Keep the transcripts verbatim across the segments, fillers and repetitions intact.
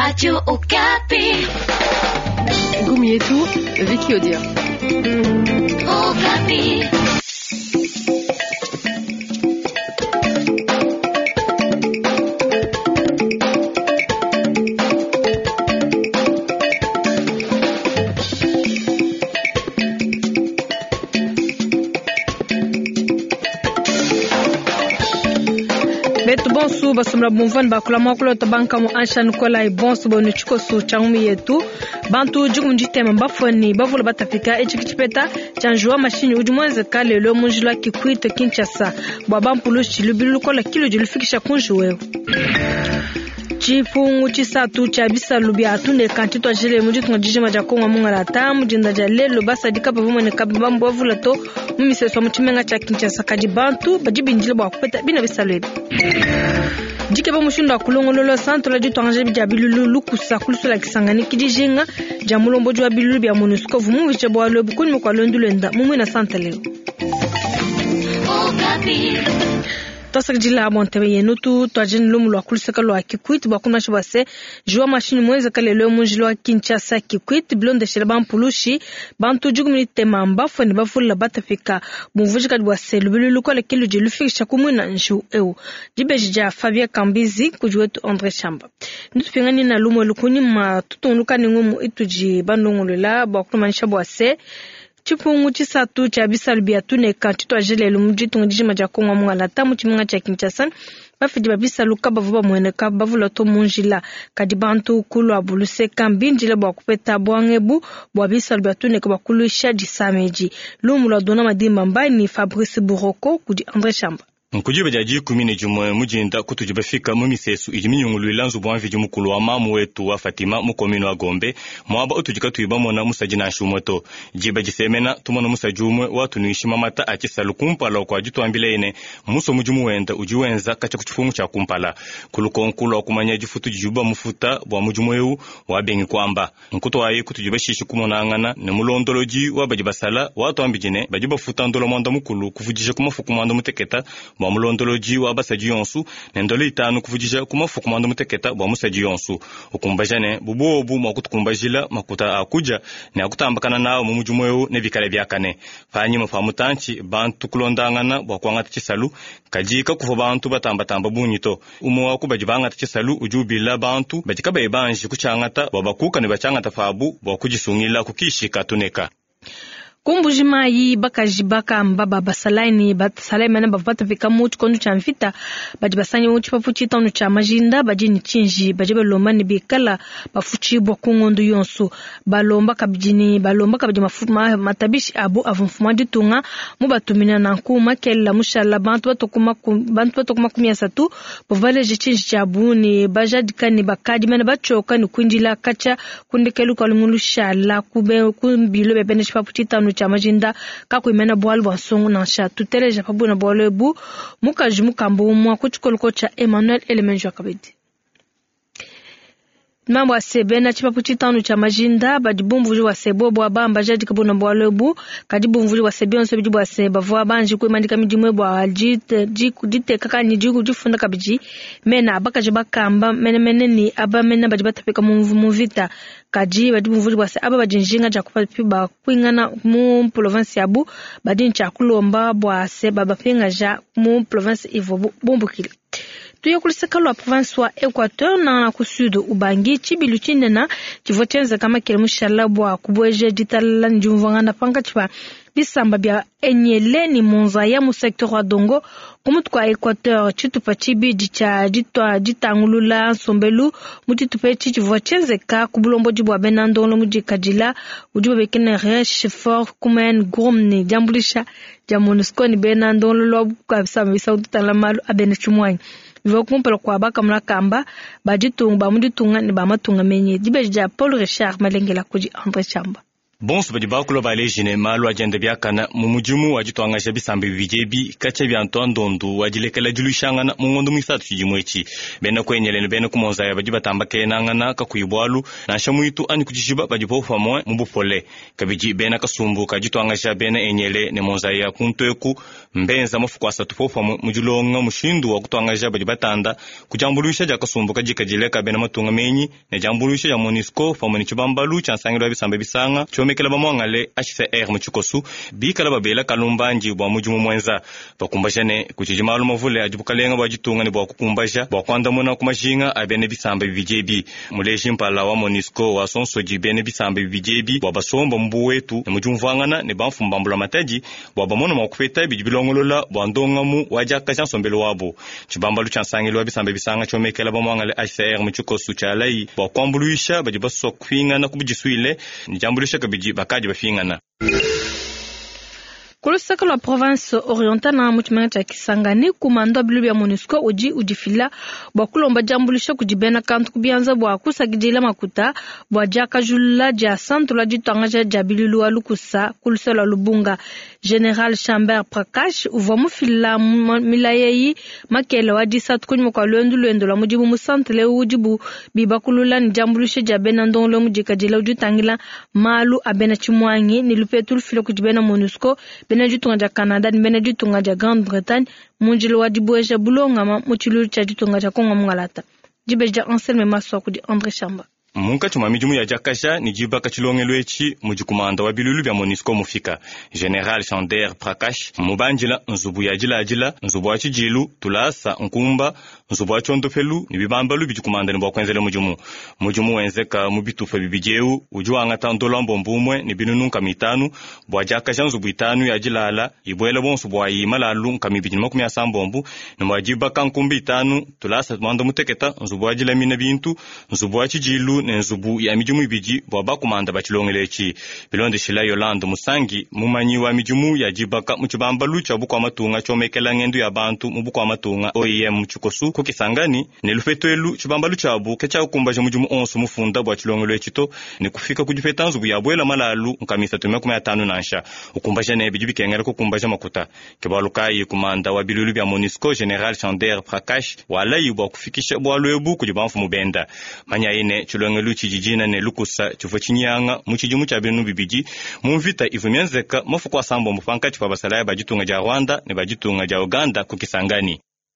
Radio Okapi. Ngumi yetu Vicky Odia. Okapi. Betu bonsu basumra bumvan bakula makula tabanka mu anshan kola bonsu bonu chikosu changmi yetu bantu jugum jitema bafoni bavula batafika echikipeta chanjua mashini ujumwanze kale lo munjula kikwito Kinshasa bwabampulo chilubilu kola kilo jilufikisha kunjuwe chifungu chisatu cha bisalu bya tunde kantito ajele mujitu ngajije majakonga mungarata mujinda jalelo basadika bavumone kabambo bavula to mumiseso muchimenga cha Kinshasa kaji bantu bajibinjile bwa kupeta bina bisalu jike ba mushunda kulongololo centre la jitu anje bya bilulu lukusa kulusula kisangani kidijenga jamulombo jwa bilulu bya MONUSCO vumu biche bwa lo bukuni kwa londulenda mumwe na centre leo Tosak jila abontewe yenutu twajeni lumu lwa kuluseka lwa kikwiti bakuna shibase jua mashini mweze kale lwe munjilo wa Kinshasa kikwiti blonde shiraba mpulushi bantu jugumini temamba fweni bafula batafika muvujika dwase lubilu kwa lekilu jilufikisha kumwina nju ewu jibejija Fabien Kambizi kujuwetu Andre Chamba nutupingani na lumu lukuni ma tutunluka ningumu ituji bandungulula bakuna manisha bwase chipungu chisatu cha bisalu bya tune kantito ajele lumujitu ngijije majakonga mungalata muchimunga cha Kinshasa bafidi babisalu kabavuba mweneka bavula to munjila kadibantu kulu abuluse kambinjile bwa kupeta bwangebu bwa bisalu bya tune kabakulu shadi sameji lumu la dona madimba mbai ni Fabrice Buroko kudi Andre Chamba Nkujiba jaji kumine jumwe mujinda kutujiba fika mumisesu ijiminyungulu ilanzu bwanvi jumukulu wa mamu wetu wa Fatima mukomino wa Gombe mwaba utujika tuiba mona musajina shumoto jiba jisemena tumono musajumwe watu nuishima mata achisalu kumpala kwa jitu ambilene muso mujumu wenda ujiwenza kacha kuchifungu cha kumpala kulukonkulu wa kumanya jifutu jijuba mufuta wa mujumu eu wa bengi kwamba nkuto wae kutujiba shishi kumona angana ne mulondoloji wa bajibasala watu ambijine bajiba futa ndolo mwanda mukulu kufujisha kumafuku mwanda muteketa bwa mulondoloji wa basaji yonsu nendolo itanu kuvujija kumafuku mwanda muteketa bwa musaji yonsu ukumbajane bubu obu mwakutukumbajila makuta akuja ne akutambakana nao mumujumoyo ne bikale byakane fanyi mafamutanchi bantu kulondangana bwa kwangata chisalu kajika kufa bantu batambatamba bunyito umo wakubajibanga chisalu ujubila bantu bajika bayibanji kuchangata babakuka ne bachangata fabu bwa kujisungila kukishika tuneka kumbujima yi bakajibaka mbaba basalaini basalaini mana bavata vika mutu kondu cha mfita bajibasanyi mutu pafuchi tanu cha majinda bajini chinji bajiba lomba ni bikala bafuchi bwa kungondu yonsu balomba kabijini balomba kabijima fuma matabishi abu avumfuma ditunga mubatumina na nkuma kella mushala bantu batokuma bantu batokuma kumia satu bovale jichinji cha buni bajadika ni bakadi mana bachoka ni kunjila kacha kundekelu kalungulu shala kube kumbilo bebene pafuchi tanu cha majinda kakuimena bwalu wasongo na sha tuteleja pabu na bwalebu mukaji mukambo mwa kuchikoluko cha Emmanuel Elemenjo Kabedi mambo asebena chipapu chitanu cha majinda badibumvuji wa sebo bwa bamba jadi kabuna bwalebu kadibumvuji wa sebionso bijibu wa seba vwa banji kuimandika midimwe bwa aljite jiku dite kaka ni jiku jifunda kabiji mena abaka jibakamba mene mene ni aba mena bajibatapika muvita kaji badibumvuji wa se aba bajinjinga jakupapiba kuingana mu province yabu badin chakulomba bwa seba bapinga ja mu province ivo bumbukili tuyo kuliseka lwa province wa Equateur na kusudu ubangi chibilu chinena chivotenza kama kelemushala bwa kubweje ditala njumvanga panga chipa bisamba bya enyeleni monza ya mu secteur wa Dongo kumutu kwa Equateur chitupa chibidi cha ditwa ditangulula sombelu mutitupe chivotenze ka kubulombo jibwa benando lo mujikajila ujuba bekene reche fort kumen gromni jambulisha ja MONUSCO ni benando lo kwa bisamba bisaudu talamalu abene chumwani Vivo kumpelo kwa baka mlakamba bajitunga bamuditunga ni bamatunga menye dibeja Paul Richard Malengela kuji Andre Chamba bonso badi bakulo balejine malu agenda byakana mu mujimu wajitwangasha bisambe bijebi kacha byanto ndondu wajilekela julishangana mu ngondo misatu kijimwechi bena kwenyelene bena kumonza ya baji batambake nangana kakuyibwalu na shamuitu ani kujishiba baji bofa mwe mu bupole kabiji bena kasumbu kajitwangasha bena enyele ne monza ya kunteku mbenza mafukwasa tufofa mu julonga mushindu wa kutwangasha baji batanda kujambulusha ja kasumbu kajikajileka bena matunga menyi ne jambulusha ya Monisco famoni chibambalu chansangiro bisambe bisanga mekela bamwangale H C R muchikosu bikala babela kalumbanji bwa mujumu mwenza bakumbashane kuchijimalu mavule ajibukalenga bajitunga ni bwa kukumbasha bwa kwanda muna kumashinga abene bisambe bijebi muleshi mpala wa Monisco wa sonsoji bene bisambe bijebi bwa basomba mbu wetu ne mujumvangana ne bamfumbambula mataji bwa bamona makufeta bijibilongolola bwa ndongamu wajaka chansombelo wabo chibambalu chansangilo bisambe bisanga chomekela bamwangale H C R muchikosu chalai bwa kwambuluisha bajibaso kufinga na kubijisuile ni jambulisha biji bakaji bafingana kulusaka la province orientale na muchimanga cha Kisangani kumando bilu ya Monisco uji ujifila bwa kulomba jambulisha kujibena kantu kubianza bwa kusagijila makuta bwa jaka julula ja santu la jitanga ja bilu wa lukusa kulusala lubunga General Chamber Prakash uvomu fila milayeyi makele wa jisatu kunyu kwa luendu luendu la mujibu musantile ujibu bibakulula ni jambulisha ja bena ndongo mujika jila ujutangila malu abena chimwangi nilupetu fila kujibena Monisco bena jutunga ja Canada ni bena jutunga ja Grande-Bretagne munjilo wa dibueja bulonga ma muchiluru cha jutunga ja Kongo mngalata jibeja Anselme Maswa kudi André Chamba munka chuma mijumu ya jakasha ni jiba kachilongelwechi mujikumanda wa bilulu bya Monisco mufika General Chander Prakash mubanjila nzubu ya jila jila nzubu wa chijilu tulasa nkumba nzubu wa chondofelu ni bibambalu bijikumanda ni bwa kwenzele mujumu mujumu wenzeka mubitufa bibijeu ujuanga tandola mbomumwe ni binununka mitanu bwa jakasha nzubu itanu ya jilala ibwela bonsu bwa yimalalu nkamibijima kumya sambombu ni mwajiba kankumbi itanu tulasa mwanda muteketa nzubu wa jila mina bintu nzubu wa chijilu nenzubu ya mijumu ibiji bwaba kumanda bachilongelechi bilonde shila Yolande Musangi mumanyi wa mijumu ya jibaka muchibambalu cha buko amatunga chomekela ngendu ya bantu mubuko amatunga O E M muchikosu ku Kisangani nelufetwelu chibambalu chabu kecha ukumbaje mujumu onso mufunda bwachilongelechi to ne kufika kujifeta nzubu ya bwela malalu nkamisa tume kuma tano nansha ukumbaje ne biji bikengera ko kumbaje makuta kebalukai kumanda wa bilulu bya Monisco General Chander Prakash wala yibwa kufikisha bwalwebu kujibamfu mubenda manya ine luchi jijina ne lukusa chufo chinyanga muchijumu cha binu bibiji mumvita ivumyanzeka mafuko asambo mufanka chipa basalaya bajitunga ja Rwanda ne bajitunga ja Uganda ku Kisangani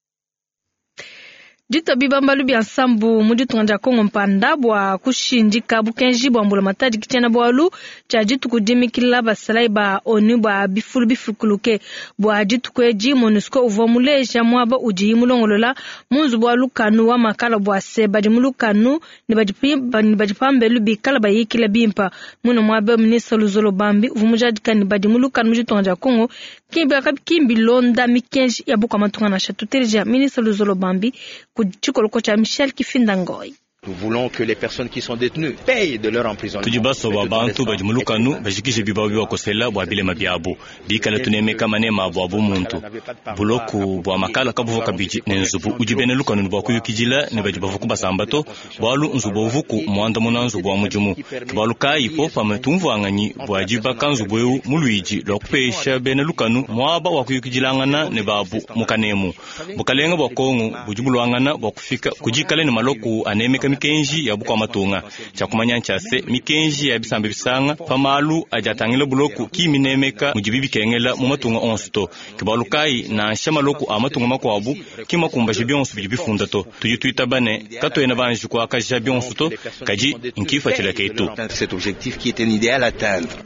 Dita bibambalu bya sambu mujitunga ja Kongo mpanda bwa kushinjika bukenji bwa mbula mataji kichena bwalu cha jitu kudimikila basalai ba oni bwa bifulu bifukuluke bwa jitu kweji Monisco uvomuleja mwaba uji mulongolola munzu bwa lukanu wa makala bwa seba di mulukanu ni bajipimba ni bajipambelu bikala bayikila bimpa muno mwabe ministre Luzolo Bambi uvumujadika ni badi mulukanu mujitunga ja Kongo kimbi akabikimbi londa mikenji ya buka matunga na shatutereja ministre Luzolo Bambi kuchikolo cha Michel Kifindangoy. Nous voulons que les personnes qui sont détenues payent de leur emprisonnement. Tujibaso wa bantu bajimulukanu bajikije bibabi wa kosela bwa bile mabiabu bikala tunemeka manema bwa bumuntu buloku bwa makala kabuvoka biji nenzubu ujibene lukanu bwa kuyukijila ne bajibavuku basambato bwalu nzubu vuku mwanda munanzu bwa mujumu balukai popa metumvu anganyi bwa jiba kanzu bweu muluiji lokupesha bene lukanu mwaba wa kuyukijilangana ne babu mukanemu bukalenga bwa Kongo bujibulwangana bwa kufika kujikale ne maloku anemeka mikenji ya buko amatunga cha kumanya nchase mikenji ya bisambe bisanga pamalu ajatangile buloku kiminemeka mujibibi kengela mu matunga onsto kibalukai na shamaloku amatunga makwabu kimakumba jibionsu bijibifunda to tuyitwita bane katwena banji kwa kaja bionsu to kaji nkifa chilaketu cet objectif qui est un idéal à atteindre.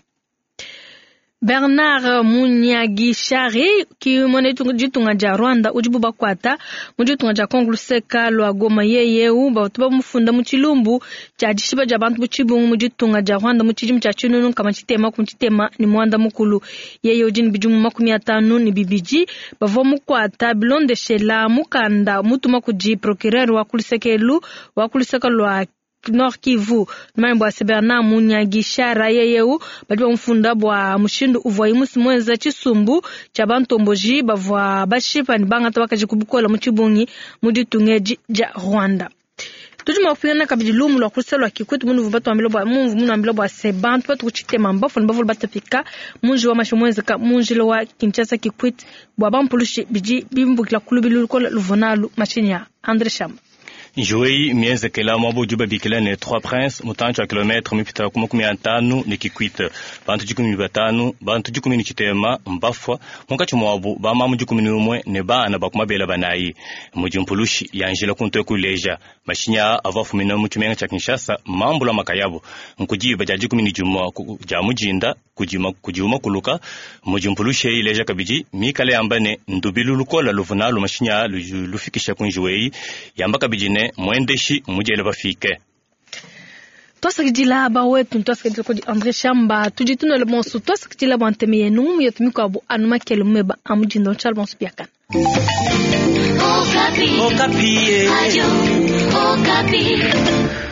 Bernard Munyagishari ki mone jitunga ja Rwanda ujibu bakwata mujitunga ja Kongo Luseka lwa Goma yeye umba utuba mufunda muchilumbu cha dishiba ja bantu buchibu mujitunga ja Rwanda muchijimu cha chinunu kama chitema kumchitema ni mwanda mukulu yeye ujini bijumu makumi atanu ni bibiji bavo mukwata bilonde shela mukanda mutuma kuji procureur wa Kulisekelu wa Kuliseka lwa Nord Kivu mambo ya Bernard Munyagishara yeyeu badiwa mfunda bwa mushindu uvwa imusi mweza chisumbu cha bantomboji bavwa bashipa ni banga tabaka jikubukola muchibungi muditungeji ja Rwanda tujuma kufina kabidi lumu lo kuselo akikuti mundu vubatu ambilo bwa mungu mundu ambilo bwa sebantu patu kuchite mambafu mbafu batapika munji wa mashomweza ka munji lo wa Kinshasa kikwit bwa bampulushi biji bimbukila kulubilu ko luvonalu machinya Andre Shamba Jouei mienze kela mabo juba bikila ne trois princes mutancho kilometre mipita kuma kumi antano ne kikwita bantu jikumi batanu bantu jikumi ni chitema mbafwa mungachi mwabo ba mamu jikumi ni umwe ne bana bakuma bela banayi mujimpulushi yanjila kunto kuleja mashinya avafu mina muchumenga cha Kinshasa mambo la makayabo nkujiba ja jikumi ni juma ja mujinda kujima kujuma kuluka mujimpulushi ileja kabiji mikale ambane ndubilu lukola luvunalo mashinya lufikisha kunjuei yamba kabiji ne mwendeshi mujele bafike tosa kidila ba wetu tosa kidila ko Andre Shamba tujituno le monsu tosa kidila banteme num yetumiko abu anuma kelumeba amujindo chalbon spiakan Okapi Okapi Okapi